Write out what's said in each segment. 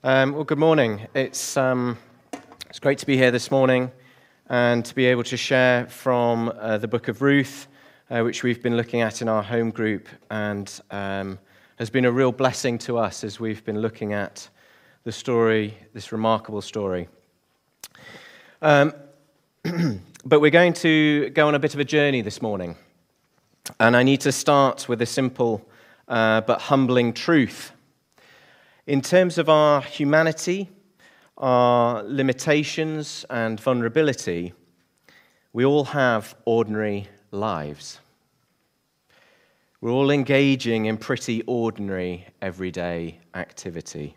Well, good morning. It's great to be here this morning and to be able to share from the book of Ruth, which we've been looking at in our home group, and has been a real blessing to us as we've been looking at the story, this remarkable story. But we're going to go on a bit of a journey this morning, and I need to start with a simple but humbling truth. In terms of our humanity, our limitations and vulnerability, we all have ordinary lives. We're all engaging in pretty ordinary, everyday activity.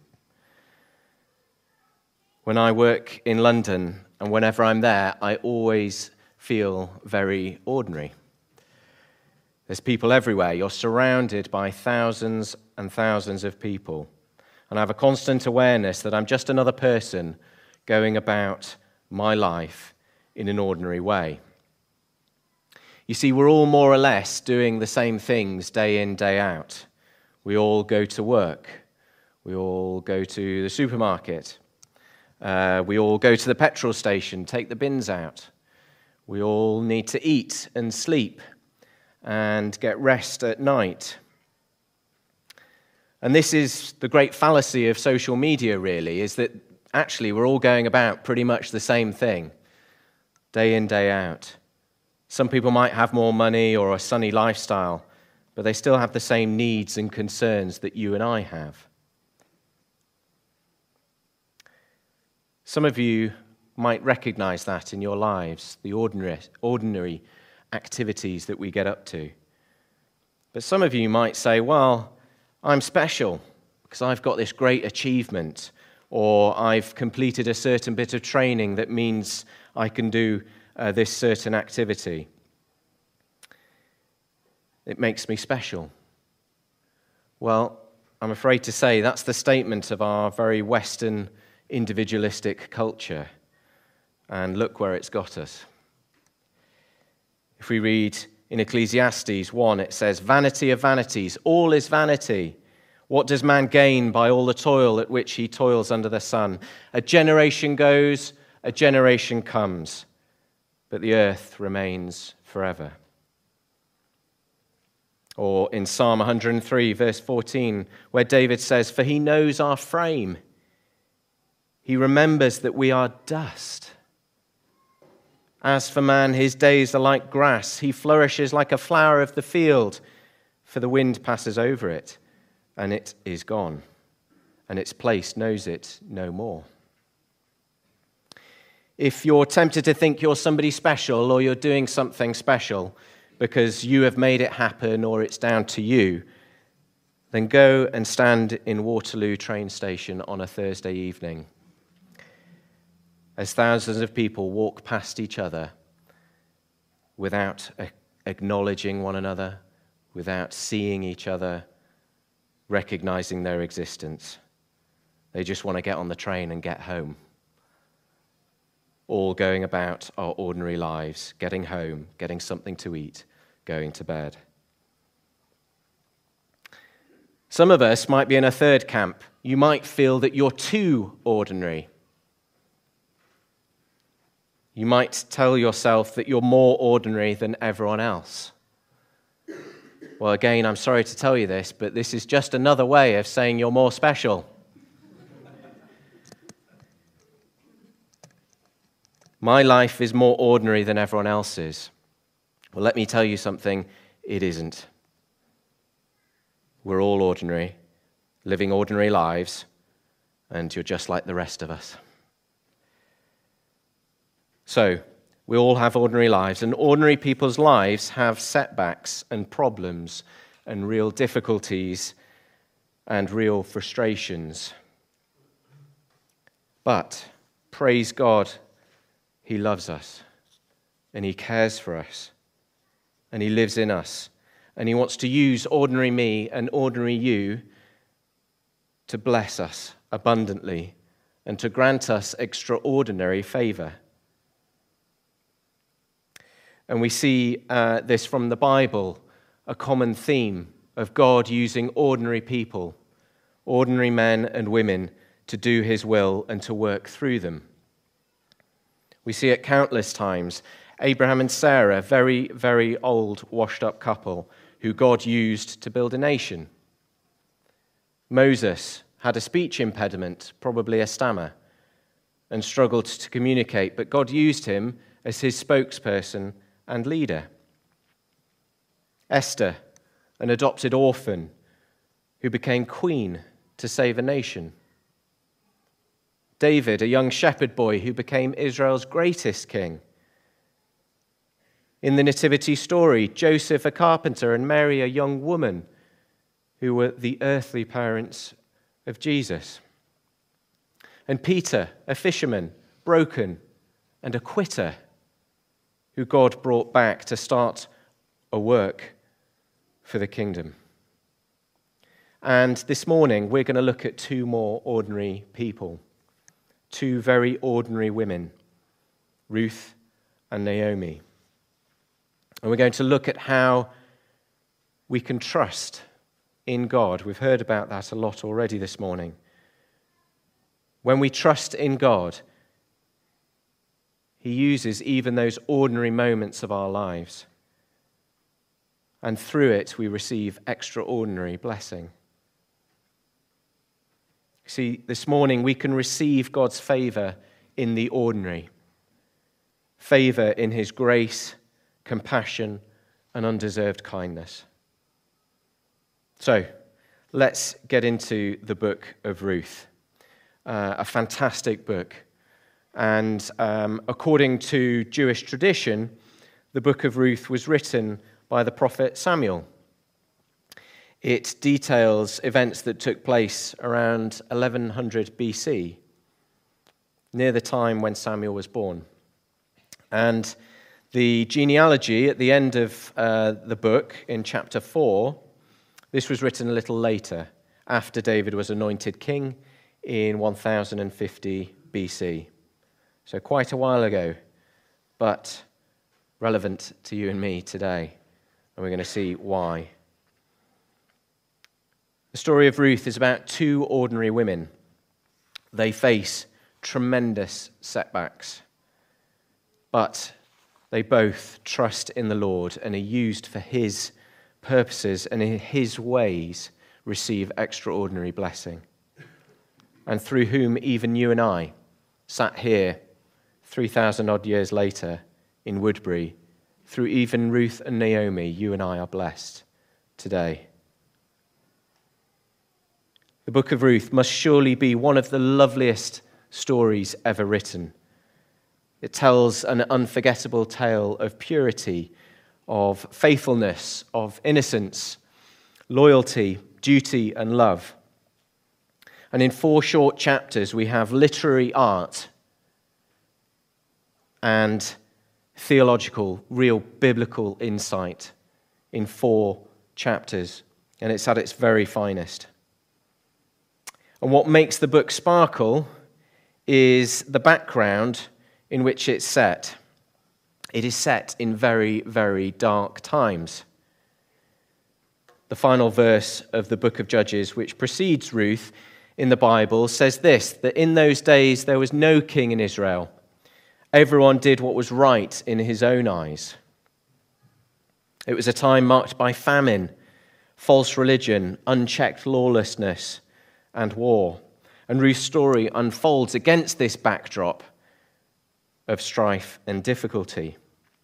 When I work in London, and whenever I'm there, I always feel very ordinary. There's people everywhere. You're surrounded by thousands and thousands of people. And I have a constant awareness that I'm just another person going about my life in an ordinary way. You see, we're all more or less doing the same things day in, day out. We all go to work. We all go to the supermarket. We all go to the petrol station, take the bins out. We all need to eat and sleep and get rest at night. And this is the great fallacy of social media, really, is that actually we're all going about pretty much the same thing, day in, day out. Some people might have more money or a sunny lifestyle, but they still have the same needs and concerns that you and I have. Some of you might recognize that in your lives, the ordinary activities that we get up to. But some of you might say, well, I'm special because I've got this great achievement, or I've completed a certain bit of training that means I can do this certain activity. It makes me special. Well, I'm afraid to say that's the statement of our very Western individualistic culture, and look where it's got us. If we read in Ecclesiastes 1, it says, "Vanity of vanities, all is vanity. What does man gain by all the toil at which he toils under the sun? A generation goes, a generation comes, but the earth remains forever." Or in Psalm 103, verse 14, where David says, "For he knows our frame. He remembers that we are dust. As for man, his days are like grass. He flourishes like a flower of the field, for the wind passes over it, and it is gone, and its place knows it no more." If you're tempted to think you're somebody special or you're doing something special because you have made it happen or it's down to you, then go and stand in Waterloo train station on a Thursday evening as thousands of people walk past each other without acknowledging one another, without seeing each other, recognizing their existence. They just want to get on the train and get home. All going about our ordinary lives, getting home, getting something to eat, going to bed. Some of us might be in a third camp. You might feel that you're too ordinary. You might tell yourself that you're more ordinary than everyone else. Well, again, I'm sorry to tell you this, but this is just another way of saying you're more special. My life is more ordinary than everyone else's. Well, let me tell you something, it isn't. We're all ordinary, living ordinary lives, and you're just like the rest of us. So, we all have ordinary lives, and ordinary people's lives have setbacks and problems and real difficulties and real frustrations. But, praise God, He loves us, and He cares for us, and He lives in us, and He wants to use ordinary me and ordinary you to bless us abundantly and to grant us extraordinary favor. And we see this from the Bible, a common theme of God using ordinary people, ordinary men and women, to do his will and to work through them. We see it countless times. Abraham and Sarah, very, very old, washed-up couple who God used to build a nation. Moses had a speech impediment, probably a stammer, and struggled to communicate, but God used him as his spokesperson and leader. Esther, an adopted orphan who became queen to save a nation. David, a young shepherd boy who became Israel's greatest king. In the Nativity story, Joseph, a carpenter, and Mary, a young woman, who were the earthly parents of Jesus. And Peter, a fisherman, broken, and a quitter, who God brought back to start a work for the kingdom. And this morning, we're going to look at two more ordinary people, two very ordinary women, Ruth and Naomi. And we're going to look at how we can trust in God. We've heard about that a lot already this morning. When we trust in God, he uses even those ordinary moments of our lives. And through it, we receive extraordinary blessing. See, this morning we can receive God's favor in the ordinary. Favor in his grace, compassion, and undeserved kindness. So, let's get into the book of Ruth. A fantastic book. And according to Jewish tradition, the book of Ruth was written by the prophet Samuel. It details events that took place around 1100 BC, near the time when Samuel was born. And the genealogy at the end of the book, in chapter 4, this was written a little later, after David was anointed king in 1050 BC. So quite a while ago, but relevant to you and me today. And we're going to see why. The story of Ruth is about two ordinary women. They face tremendous setbacks, but they both trust in the Lord and are used for his purposes, and in his ways receive extraordinary blessing. And through whom even you and I sat here 3,000 odd years later in Woodbury, through even Ruth and Naomi, you and I are blessed today. The book of Ruth must surely be one of the loveliest stories ever written. It tells an unforgettable tale of purity, of faithfulness, of innocence, loyalty, duty, and love. And in 4 short chapters, we have literary art and theological, real biblical insight in 4 chapters. And it's at its very finest. And what makes the book sparkle is the background in which it's set. It is set in very, very dark times. The final verse of the book of Judges, which precedes Ruth in the Bible, says this, that in those days there was no king in Israel. Everyone did what was right in his own eyes. It was a time marked by famine, false religion, unchecked lawlessness, and war. And Ruth's story unfolds against this backdrop of strife and difficulty.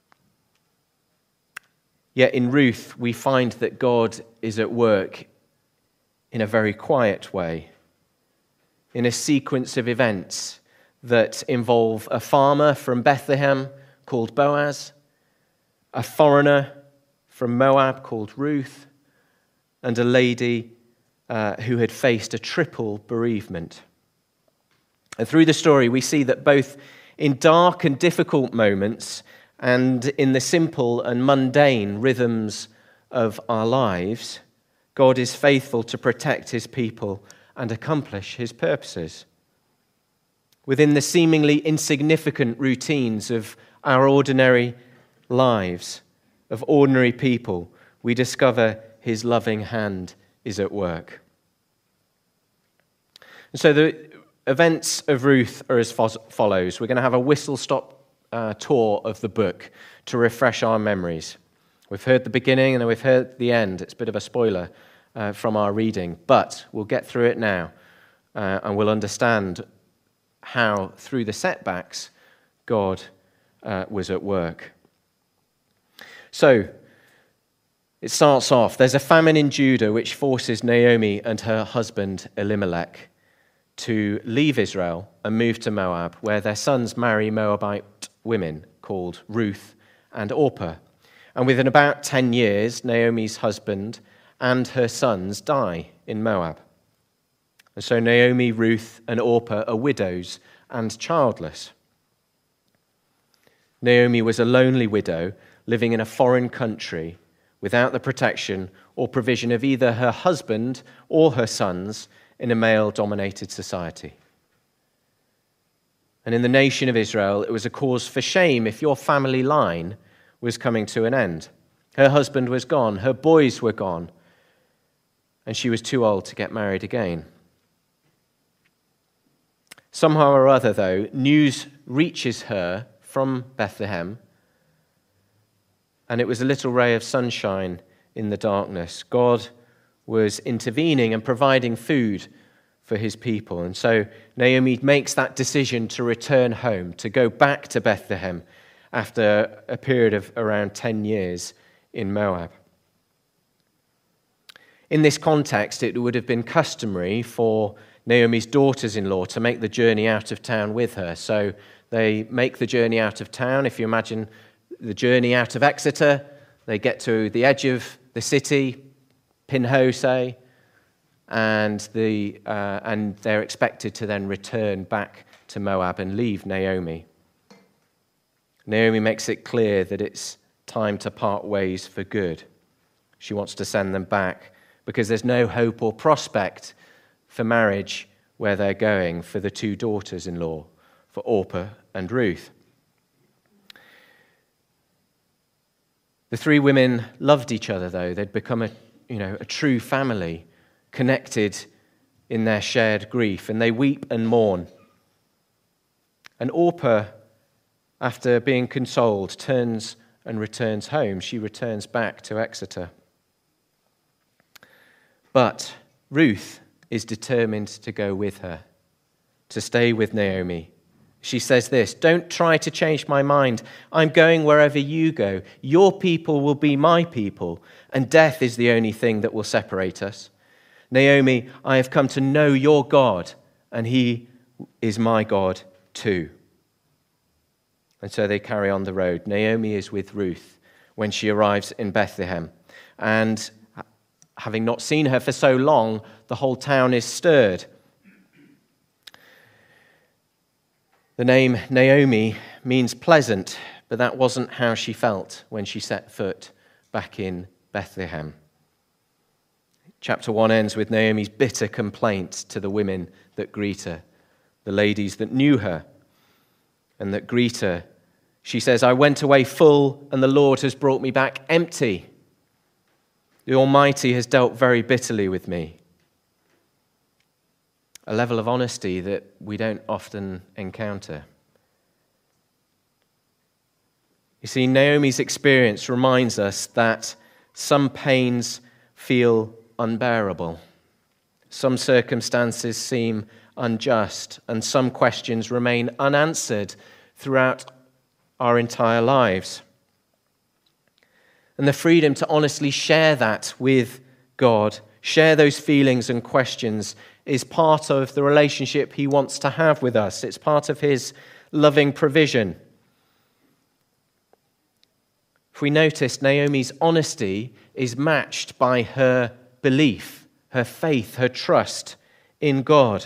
Yet in Ruth, we find that God is at work in a very quiet way, in a sequence of events that involve a farmer from Bethlehem called Boaz, a foreigner from Moab called Ruth, and a lady who had faced a triple bereavement. And through the story, we see that both in dark and difficult moments and in the simple and mundane rhythms of our lives, God is faithful to protect his people and accomplish his purposes. Within the seemingly insignificant routines of our ordinary lives, of ordinary people, we discover his loving hand is at work. And so events of Ruth are as follows. We're going to have a whistle-stop tour of the book to refresh our memories. We've heard the beginning and then we've heard the end. It's a bit of a spoiler from our reading, but we'll get through it now and we'll understand how, through the setbacks, God was at work. So, it starts off, there's a famine in Judah which forces Naomi and her husband Elimelech to leave Israel and move to Moab, where their sons marry Moabite women called Ruth and Orpah. And within about 10 years, Naomi's husband and her sons die in Moab. And so Naomi, Ruth, and Orpah are widows and childless. Naomi was a lonely widow living in a foreign country without the protection or provision of either her husband or her sons in a male-dominated society. And in the nation of Israel, it was a cause for shame if your family line was coming to an end. Her husband was gone, her boys were gone, and she was too old to get married again. Somehow or other, though, news reaches her from Bethlehem, and it was a little ray of sunshine in the darkness. God was intervening and providing food for his people. And so Naomi makes that decision to return home, to go back to Bethlehem after a period of around 10 years in Moab. In this context, it would have been customary for Naomi's daughters-in-law to make the journey out of town with her. So they make the journey out of town. If you imagine the journey out of Exeter, they get to the edge of the city, Pinho, say, and they're expected to then return back to Moab and leave Naomi. Naomi makes it clear that it's time to part ways for good. She wants to send them back because there's no hope or prospect for marriage where they're going for the two daughters-in-law, for Orpah and Ruth. The three women loved each other, though. They'd become a true family, connected in their shared grief, and they weep and mourn. And Orpah, after being consoled, turns and returns home. She returns back to Exeter. But Ruth is determined to go with her, to stay with Naomi. She says this, "Don't try to change my mind. I'm going wherever you go. Your people will be my people, and death is the only thing that will separate us. Naomi, I have come to know your God, and he is my God too." And so they carry on the road. Naomi is with Ruth when she arrives in Bethlehem. And having not seen her for so long, the whole town is stirred. The name Naomi means pleasant, but that wasn't how she felt when she set foot back in Bethlehem. Chapter 1 ends with Naomi's bitter complaint to the women that greet her, the ladies that knew her and that greet her. She says, "I went away full, and the Lord has brought me back empty. The Almighty has dealt very bitterly with me." A level of honesty that we don't often encounter. You see, Naomi's experience reminds us that some pains feel unbearable, some circumstances seem unjust, and some questions remain unanswered throughout our entire lives. And the freedom to honestly share that with God, share those feelings and questions, is part of the relationship he wants to have with us. It's part of his loving provision. If we notice, Naomi's honesty is matched by her belief, her faith, her trust in God.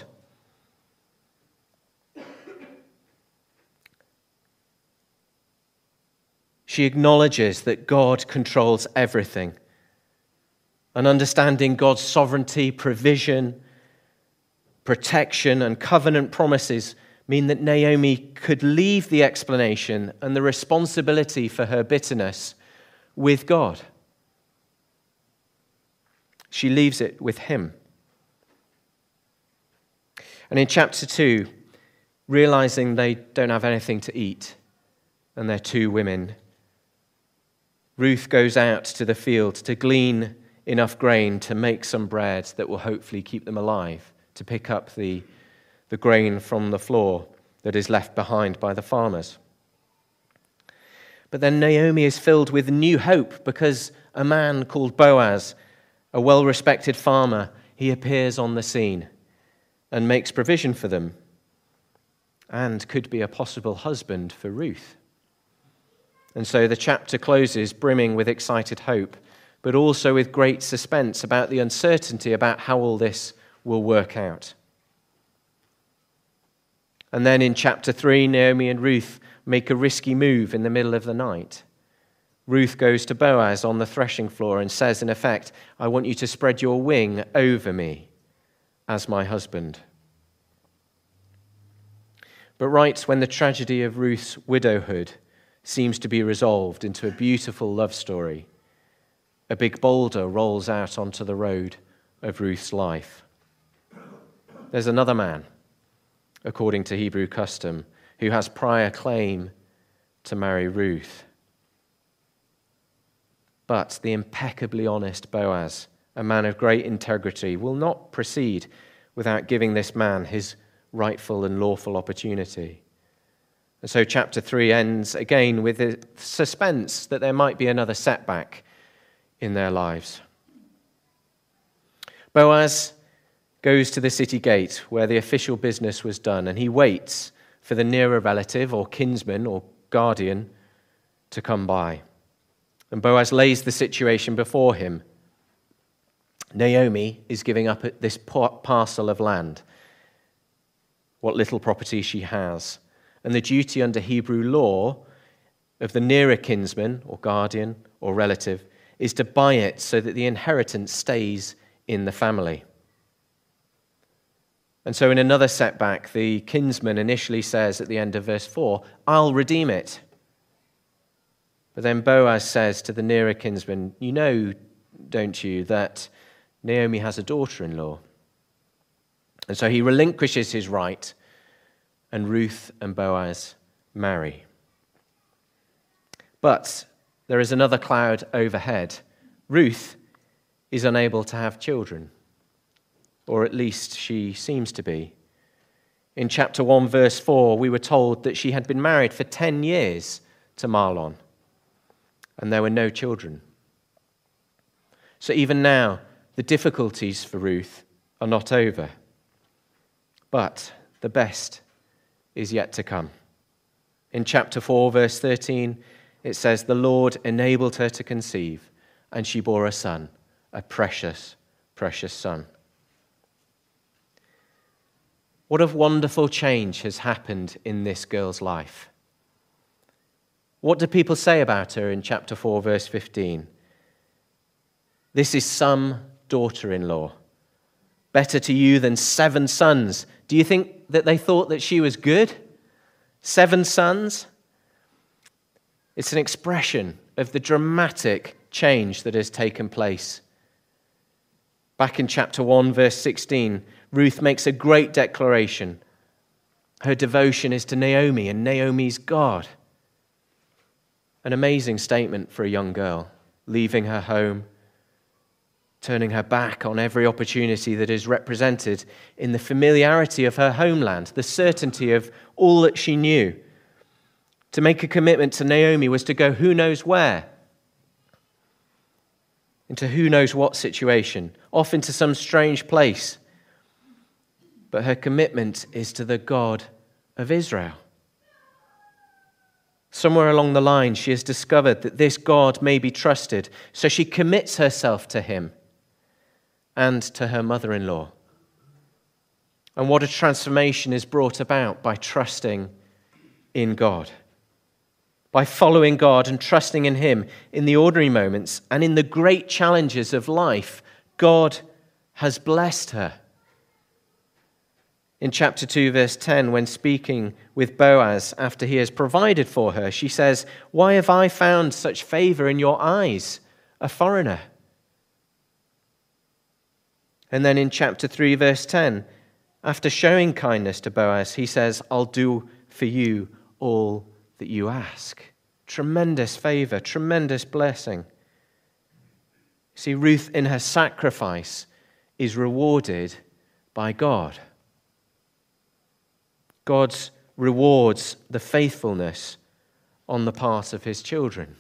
She acknowledges that God controls everything. And understanding God's sovereignty, provision, protection, and covenant promises mean that Naomi could leave the explanation and the responsibility for her bitterness with God. She leaves it with him. And in chapter 2, realizing they don't have anything to eat, and they're two women, Ruth goes out to the field to glean enough grain to make some bread that will hopefully keep them alive, to pick up the grain from the floor that is left behind by the farmers. But then Naomi is filled with new hope because a man called Boaz, a well-respected farmer, he appears on the scene and makes provision for them and could be a possible husband for Ruth. And so the chapter closes brimming with excited hope, but also with great suspense about the uncertainty about how all this will work out. And then in chapter 3, Naomi and Ruth make a risky move in the middle of the night. Ruth goes to Boaz on the threshing floor and says, in effect, I want you to spread your wing over me as my husband. But right when the tragedy of Ruth's widowhood seems to be resolved into a beautiful love story, a big boulder rolls out onto the road of Ruth's life. There's another man, according to Hebrew custom, who has prior claim to marry Ruth. But the impeccably honest Boaz, a man of great integrity, will not proceed without giving this man his rightful and lawful opportunity. And so chapter 3 ends again with the suspense that there might be another setback in their lives. Boaz goes to the city gate where the official business was done, and he waits for the nearer relative or kinsman or guardian to come by. And Boaz lays the situation before him. Naomi is giving up this parcel of land, what little property she has. And the duty under Hebrew law of the nearer kinsman or guardian or relative is to buy it so that the inheritance stays in the family. And so in another setback, the kinsman initially says at the end of verse 4, I'll redeem it. But then Boaz says to the nearer kinsman, you know, don't you, that Naomi has a daughter-in-law. And so he relinquishes his right, and Ruth and Boaz marry. But there is another cloud overhead. Ruth is unable to have children, or at least she seems to be. In chapter 1, verse 4, we were told that she had been married for 10 years to Mahlon, and there were no children. So even now, the difficulties for Ruth are not over. But the best is yet to come. In chapter 4, verse 13, it says, the Lord enabled her to conceive, and she bore a son, a precious, precious son. What a wonderful change has happened in this girl's life. What do people say about her in chapter 4, verse 15? This is some daughter-in-law. Better to you than 7 sons. Do you think that they thought that she was good? 7 sons? It's an expression of the dramatic change that has taken place. Back in chapter 1, verse 16, Ruth makes a great declaration. Her devotion is to Naomi and Naomi's God. An amazing statement for a young girl, leaving her home, turning her back on every opportunity that is represented in the familiarity of her homeland, the certainty of all that she knew. To make a commitment to Naomi was to go who knows where, into who knows what situation, off into some strange place. But her commitment is to the God of Israel. Somewhere along the line, she has discovered that this God may be trusted, so she commits herself to him and to her mother-in-law. And what a transformation is brought about by trusting in God, by following God and trusting in him in the ordinary moments and in the great challenges of life. God has blessed her. In chapter 2, verse 10, when speaking with Boaz after he has provided for her, she says, "Why have I found such favor in your eyes, a foreigner?" And then in chapter 3, verse 10, After showing kindness to Boaz, he says, I'll do for you all that you ask. Tremendous favor, tremendous blessing. See, Ruth in her sacrifice is rewarded by God. God rewards the faithfulness on the part of his children.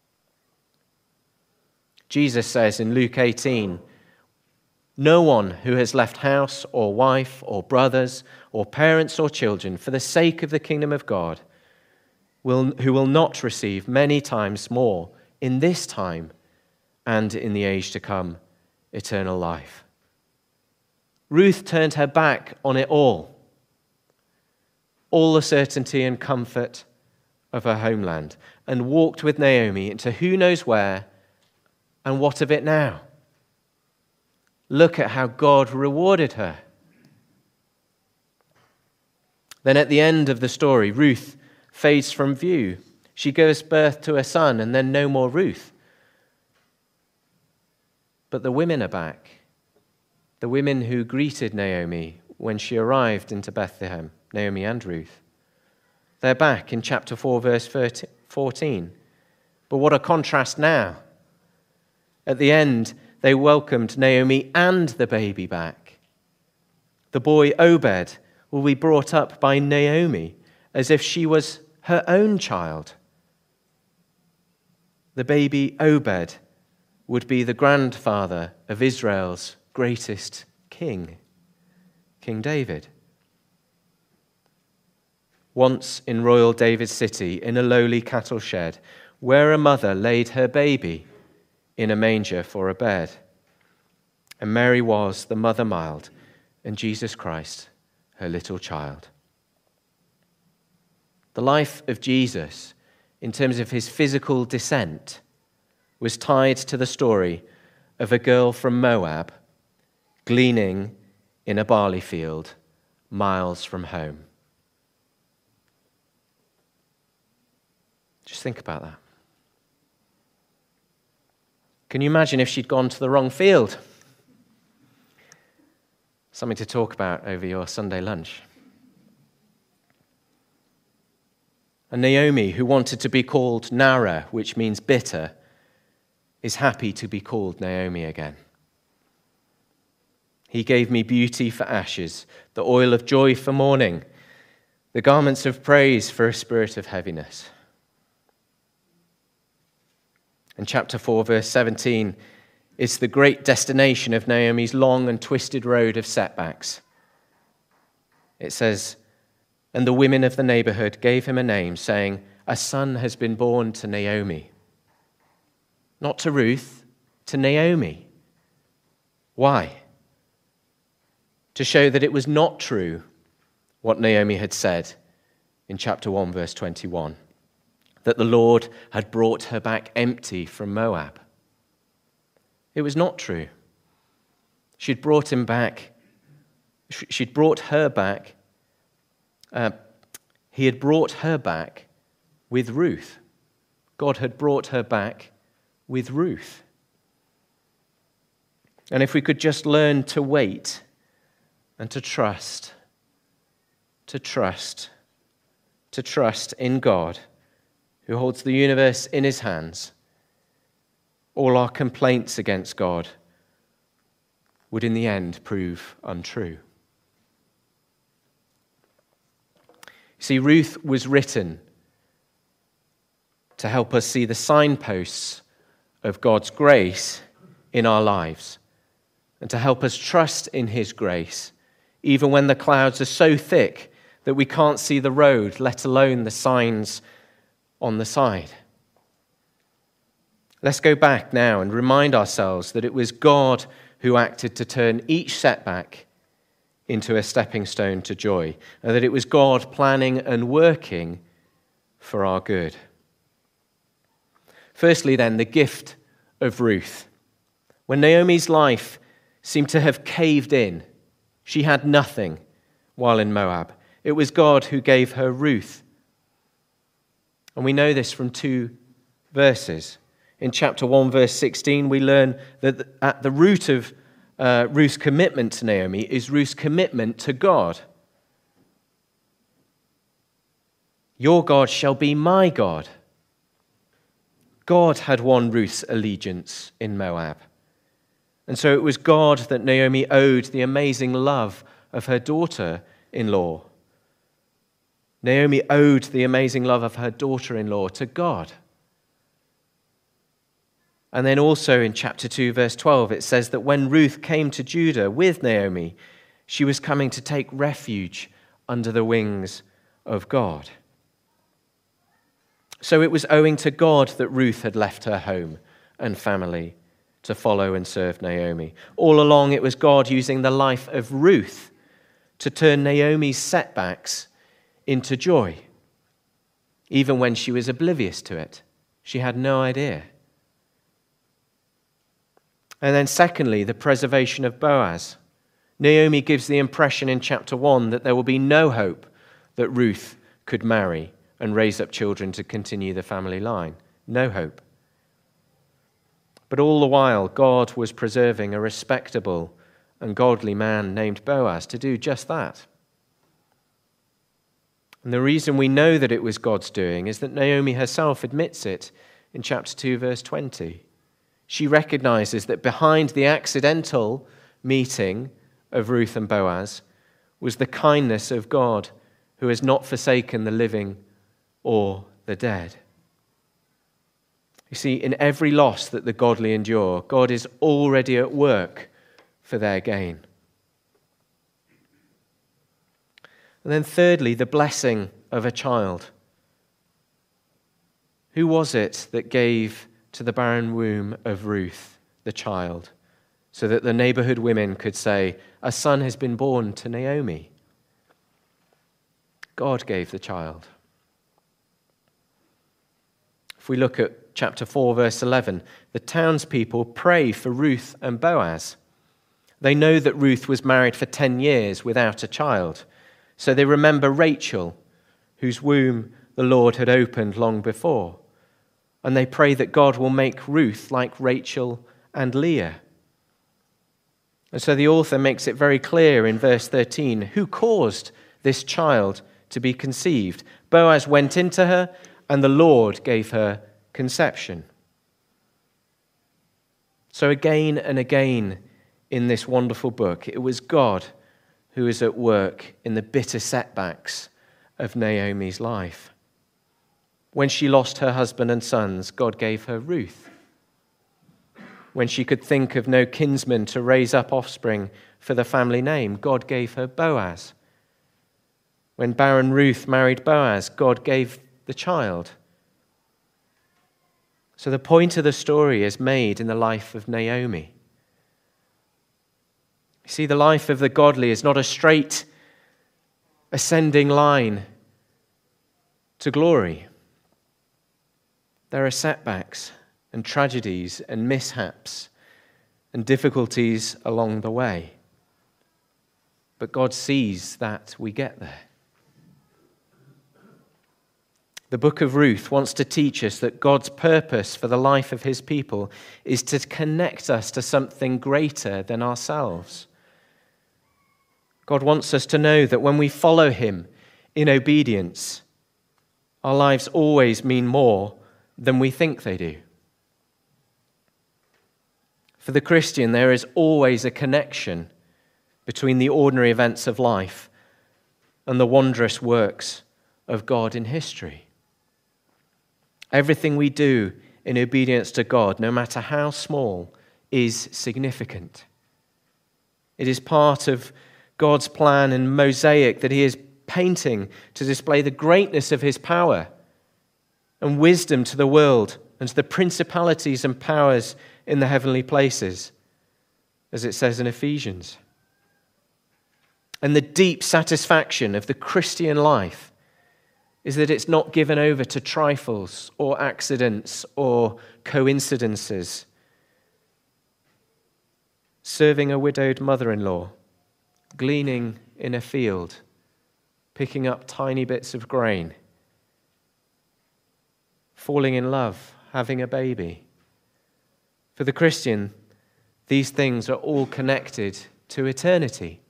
Jesus says in Luke 18, no one who has left house or wife or brothers or parents or children for the sake of the kingdom of God who will not receive many times more in this time and in the age to come eternal life. Ruth turned her back on it all the certainty and comfort of her homeland, and walked with Naomi into who knows where, and what of it now? Look at how God rewarded her. Then at the end of the story, Ruth fades from view. She gives birth to a son, and then no more Ruth. But the women are back. The women who greeted Naomi when she arrived into Bethlehem, Naomi and Ruth. They're back in chapter 4, verse 14. But what a contrast now. At the end, they welcomed Naomi and the baby back. The boy Obed will be brought up by Naomi as if she was her own child. The baby Obed would be the grandfather of Israel's greatest king, King David. Once in royal David's city, in a lowly cattle shed, where a mother laid her baby in a manger for a bed. And Mary was the mother mild, and Jesus Christ, her little child. The life of Jesus, in terms of his physical descent, was tied to the story of a girl from Moab gleaning in a barley field miles from home. Just think about that. Can you imagine if she'd gone to the wrong field? Something to talk about over your Sunday lunch. And Naomi, who wanted to be called Nara, which means bitter, is happy to be called Naomi again. He gave me beauty for ashes, the oil of joy for mourning, the garments of praise for a spirit of heaviness. And chapter 4, verse 17, is the great destination of Naomi's long and twisted road of setbacks. It says, and the women of the neighborhood gave him a name, saying, a son has been born to Naomi. Not to Ruth, to Naomi. Why? To show that it was not true what Naomi had said in chapter 1, verse 21. That the Lord had brought her back empty from Moab. It was not true. She'd brought her back. He had brought her back with Ruth. God had brought her back with Ruth. And if we could just learn to wait and to trust in God, who holds the universe in his hands, all our complaints against God would in the end prove untrue. See, Ruth was written to help us see the signposts of God's grace in our lives and to help us trust in his grace, even when the clouds are so thick that we can't see the road, let alone the signs on the side. Let's go back now and remind ourselves that it was God who acted to turn each setback into a stepping stone to joy, and that it was God planning and working for our good. Firstly, then, the gift of Ruth. When Naomi's life seemed to have caved in, she had nothing while in Moab. It was God who gave her Ruth. And we know this from 2 verses. In chapter 1, verse 16, we learn that at the root of Ruth's commitment to Naomi is Ruth's commitment to God. Your God shall be my God. God had won Ruth's allegiance in Moab. And so it was God that Naomi owed the amazing love of her daughter-in-law. Naomi owed the amazing love of her daughter-in-law to God. And then also in chapter 2, verse 12, it says that when Ruth came to Judah with Naomi, she was coming to take refuge under the wings of God. So it was owing to God that Ruth had left her home and family to follow and serve Naomi. All along, it was God using the life of Ruth to turn Naomi's setbacks into joy, even when she was oblivious to it. She had no idea. And then secondly, the preservation of Boaz. Naomi gives the impression in chapter 1 that there will be no hope that Ruth could marry and raise up children to continue the family line. No hope. But all the while, God was preserving a respectable and godly man named Boaz to do just that. And the reason we know that it was God's doing is that Naomi herself admits it in chapter 2, verse 20. She recognizes that behind the accidental meeting of Ruth and Boaz was the kindness of God, who has not forsaken the living or the dead. You see, in every loss that the godly endure, God is already at work for their gain. And then thirdly, the blessing of a child. Who was it that gave to the barren womb of Ruth the child, so that the neighborhood women could say, a son has been born to Naomi? God gave the child. If we look at chapter 4, verse 11, the townspeople pray for Ruth and Boaz. They know that Ruth was married for 10 years without a child, so they remember Rachel, whose womb the Lord had opened long before. And they pray that God will make Ruth like Rachel and Leah. And so the author makes it very clear in verse 13, who caused this child to be conceived? Boaz went into her, and the Lord gave her conception. So again and again in this wonderful book, it was God who is at work in the bitter setbacks of Naomi's life. When she lost her husband and sons, God gave her Ruth. When she could think of no kinsman to raise up offspring for the family name, God gave her Boaz. When barren Ruth married Boaz, God gave the child. So the point of the story is made in the life of Naomi. You see, the life of the godly is not a straight ascending line to glory. There are setbacks and tragedies and mishaps and difficulties along the way. But God sees that we get there. The book of Ruth wants to teach us that God's purpose for the life of his people is to connect us to something greater than ourselves. God wants us to know that when we follow him in obedience, our lives always mean more than we think they do. For the Christian, there is always a connection between the ordinary events of life and the wondrous works of God in history. Everything we do in obedience to God, no matter how small, is significant. It is part of God's plan and mosaic that he is painting to display the greatness of his power and wisdom to the world and to the principalities and powers in the heavenly places, as it says in Ephesians. And the deep satisfaction of the Christian life is that it's not given over to trifles or accidents or coincidences. Serving a widowed mother-in-law, gleaning in a field, picking up tiny bits of grain, falling in love, having a baby. For the Christian, These things are all connected to eternity.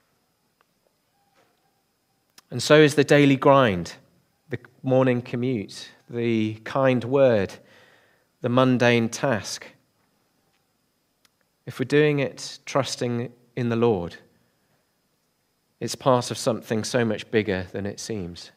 And so is the daily grind, the morning commute, the kind word, the mundane task. If we're doing it trusting in the Lord, it's part of something so much bigger than it seems.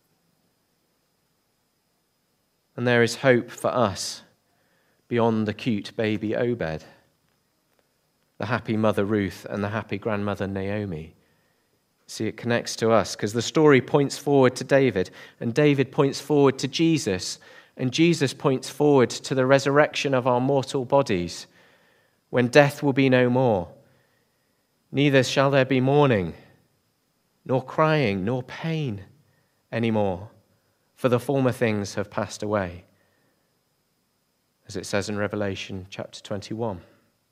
And there is hope for us beyond the cute baby Obed, the happy mother Ruth, and the happy grandmother Naomi. See, it connects to us because the story points forward to David, and David points forward to Jesus, and Jesus points forward to the resurrection of our mortal bodies, when death will be no more. Neither shall there be mourning, nor crying, nor pain anymore, for the former things have passed away, as it says in Revelation chapter 21.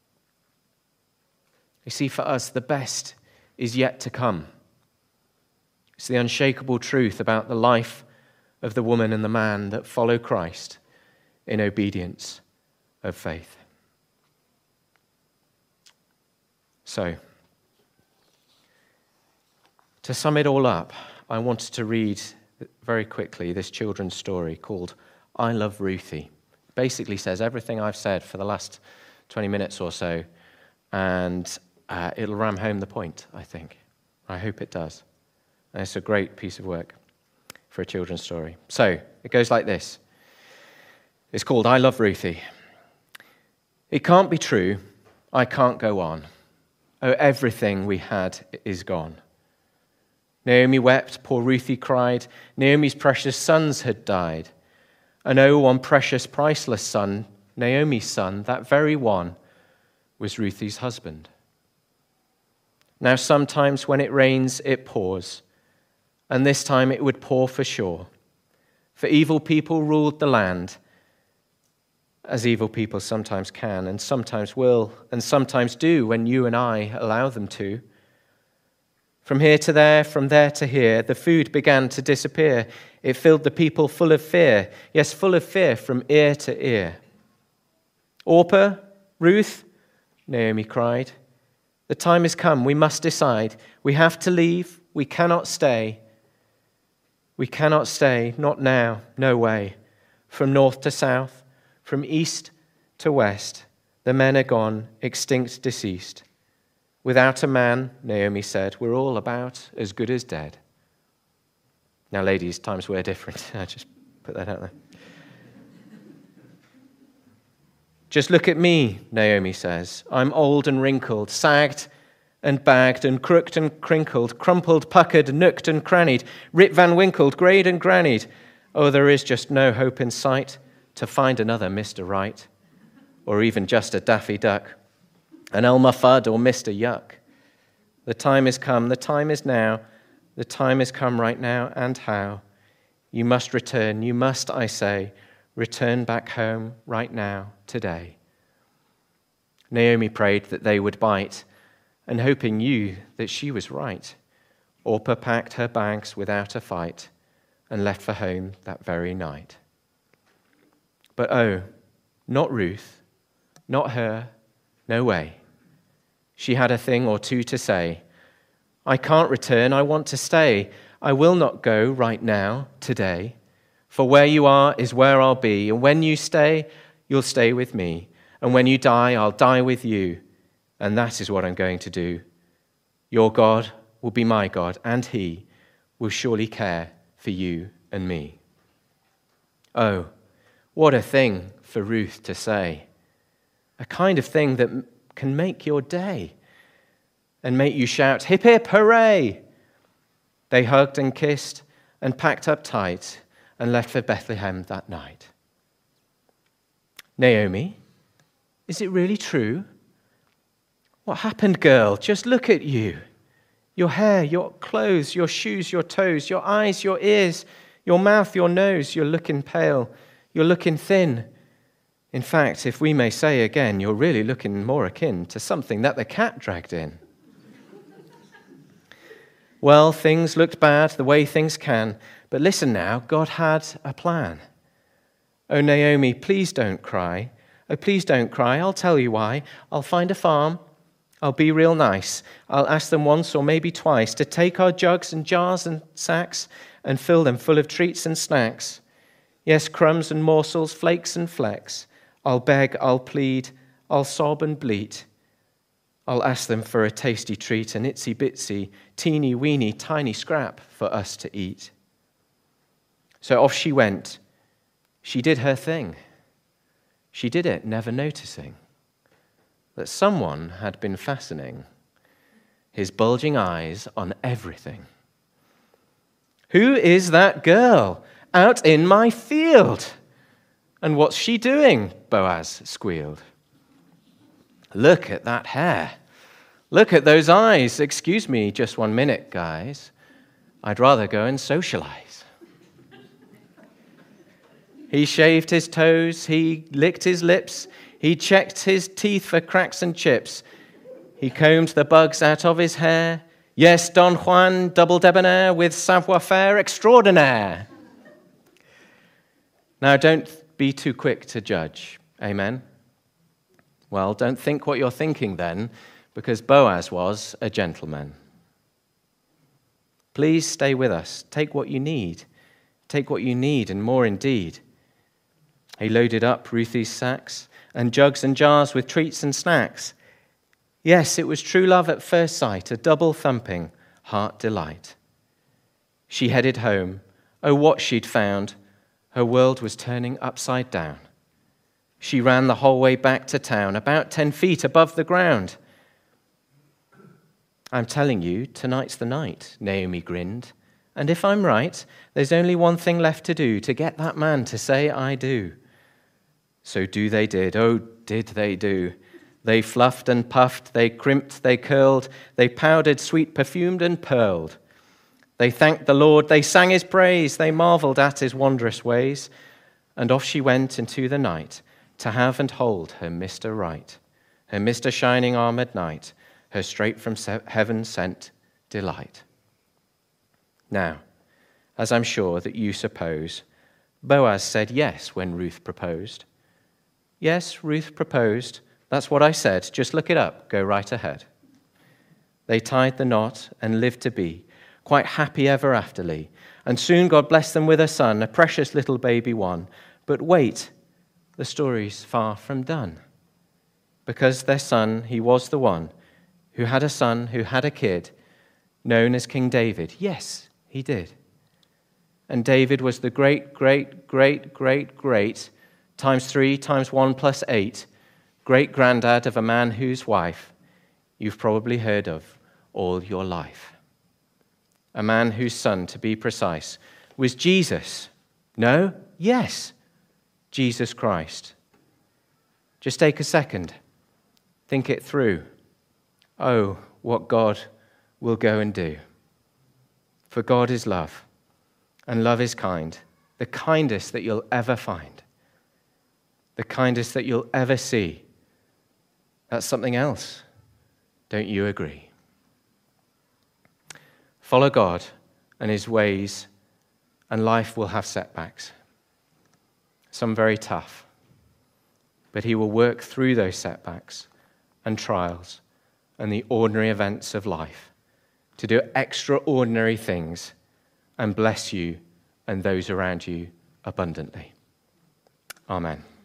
You see, for us, the best is yet to come. It's the unshakable truth about the life of the woman and the man that follow Christ in obedience of faith. So, to sum it all up, I wanted to read very quickly this children's story called I Love Ruthie. It basically says everything I've said for the last 20 minutes or so, and it'll ram home the point, I think. I hope it does. And it's a great piece of work for a children's story. So, it goes like this. It's called I Love Ruthie. It can't be true. I can't go on. Oh, everything we had is gone. Naomi wept, poor Ruthie cried. Naomi's precious sons had died. And oh, one precious, priceless son, Naomi's son, that very one, was Ruthie's husband. Now sometimes when it rains, it pours, and this time it would pour for sure. For evil people ruled the land, as evil people sometimes can, and sometimes will, and sometimes do when you and I allow them to. From here to there, from there to here, the food began to disappear. It filled the people full of fear, yes, full of fear from ear to ear. Orpah, Ruth, Naomi cried, the time has come, we must decide. We have to leave, we cannot stay. We cannot stay, not now, no way. From north to south, from east to west, the men are gone, extinct, deceased. Without a man, Naomi said, we're all about as good as dead. Now, ladies, times were different. I just put that out there. Just look at me, Naomi says. I'm old and wrinkled, sagged and bagged and crooked and crinkled, crumpled, puckered, nooked and crannied, Rip Van Winkled, greyed and grannied. Oh, there is just no hope in sight to find another Mr. Right, or even just a Daffy Duck, an Elmer Fudd or Mr. Yuck. The time has come, the time is now, the time has come right now, and how? You must return, you must, I say, return back home right now, today. Naomi prayed that they would bite, and hoping knew that she was right. Orpah packed her bags without a fight and left for home that very night. But oh, not Ruth, not her, no way. She had a thing or two to say. I can't return, I want to stay. I will not go right now, today. For where you are is where I'll be, and when you stay, you'll stay with me. And when you die, I'll die with you. And that is what I'm going to do. Your God will be my God, and he will surely care for you and me. Oh, what a thing for Ruth to say. A kind of thing that can make your day and make you shout, hip, hip, hooray! They hugged and kissed and packed up tight and left for Bethlehem that night. Naomi, is it really true? What happened, girl? Just look at you. Your hair, your clothes, your shoes, your toes, your eyes, your ears, your mouth, your nose. You're looking pale. You're looking thin. In fact, if we may say again, you're really looking more akin to something that the cat dragged in. Well, things looked bad the way things can, but listen now, God had a plan. Oh, Naomi, please don't cry. Oh, please don't cry. I'll tell you why. I'll find a farm. I'll be real nice. I'll ask them once or maybe twice to take our jugs and jars and sacks and fill them full of treats and snacks. Yes, crumbs and morsels, flakes and flecks. I'll beg, I'll plead, I'll sob and bleat. I'll ask them for a tasty treat, an itsy-bitsy, teeny-weeny, tiny scrap for us to eat. So off she went. She did her thing. She did it, never noticing that someone had been fastening his bulging eyes on everything. Who is that girl out in my field? And what's she doing? Boaz squealed. Look at that hair. Look at those eyes. Excuse me just 1 minute, guys. I'd rather go and socialize. He shaved his toes. He licked his lips. He checked his teeth for cracks and chips. He combed the bugs out of his hair. Yes, Don Juan, double debonair with savoir-faire extraordinaire. Now, don't be too quick to judge. Amen? Well, don't think what you're thinking then, because Boaz was a gentleman. Please stay with us. Take what you need. Take what you need and more indeed. He loaded up Ruthie's sacks and jugs and jars with treats and snacks. Yes, it was true love at first sight, a double thumping heart delight. She headed home. Oh, what she'd found. Her world was turning upside down. She ran the whole way back to town, about 10 feet above the ground. I'm telling you, tonight's the night, Naomi grinned. And if I'm right, there's only one thing left to do, to get that man to say I do. So do they did, oh, did they do. They fluffed and puffed, they crimped, they curled, they powdered, sweet perfumed and pearled. They thanked the Lord, they sang his praise, they marveled at his wondrous ways. And off she went into the night to have and hold her Mr. Right, her Mr. Shining Armored Knight, her straight from heaven sent delight. Now, as I'm sure that you suppose, Boaz said yes when Ruth proposed. Yes, Ruth proposed. That's what I said. Just look it up. Go right ahead. They tied the knot and lived to be quite happy ever afterly. And soon God blessed them with a son, a precious little baby one. But wait, the story's far from done. Because their son, he was the one who had a son, who had a kid, known as King David. Yes, he did. And David was the great, times 3 times 1 plus 8, great-granddad of a man whose wife you've probably heard of all your life. A man whose son, to be precise, was Jesus. No? Yes, Jesus Christ. Just take a second. Think it through. Oh, what God will go and do. For God is love, and love is kind, the kindest that you'll ever find, the kindest that you'll ever see. That's something else. Don't you agree? Follow God and his ways, and life will have setbacks. Some very tough. But he will work through those setbacks and trials and the ordinary events of life to do extraordinary things and bless you and those around you abundantly. Amen.